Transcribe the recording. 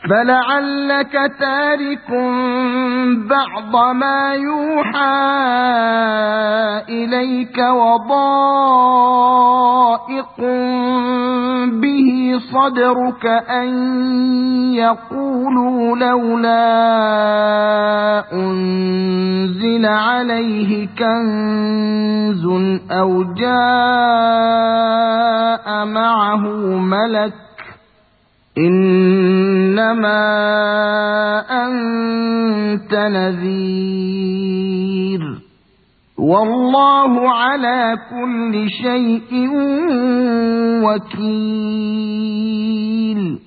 فلعلك تارك بعض ما يوحى إليك وضائق به صدرك أن يقولوا لولا أنزل عليه كنز أو جاء معه ملك إنما أنت نذير والله على كل شيء وكيل.